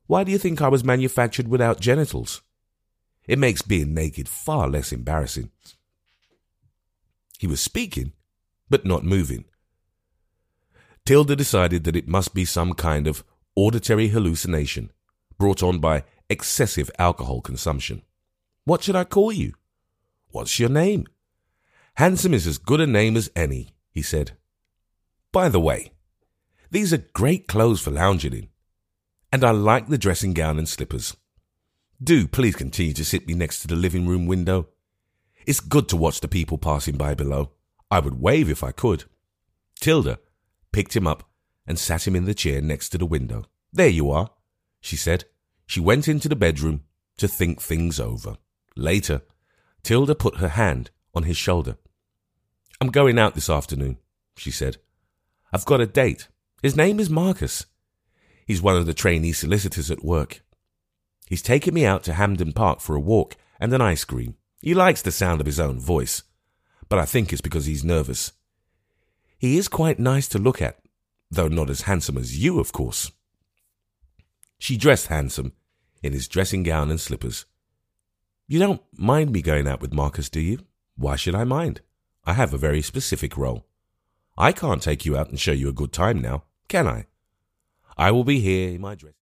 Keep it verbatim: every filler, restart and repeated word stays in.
Why do you think I was manufactured without genitals? It makes being naked far less embarrassing." He was speaking, but not moving. Tilda decided that it must be some kind of auditory hallucination brought on by excessive alcohol consumption. "What should I call you?" "What's your name?" "Handsome is as good a name as any," he said. "By the way, these are great clothes for lounging in, and I like the dressing gown and slippers. Do please continue to sit me next to the living room window. It's good to watch the people passing by below. I would wave if I could." Tilda picked him up and sat him in the chair next to the window. "There you are," she said. She went into the bedroom to think things over. Later, Tilda put her hand on his shoulder. "I'm going out this afternoon," she said. "I've got a date. His name is Marcus. He's one of the trainee solicitors at work. He's taken me out to Hampden Park for a walk and an ice cream. He likes the sound of his own voice, but I think it's because he's nervous. He is quite nice to look at, though not as handsome as you, of course." She dressed handsome in his dressing gown and slippers. "You don't mind me going out with Marcus, do you?" "Why should I mind? I have a very specific role. I can't take you out and show you a good time now, can I? I will be here in my dress."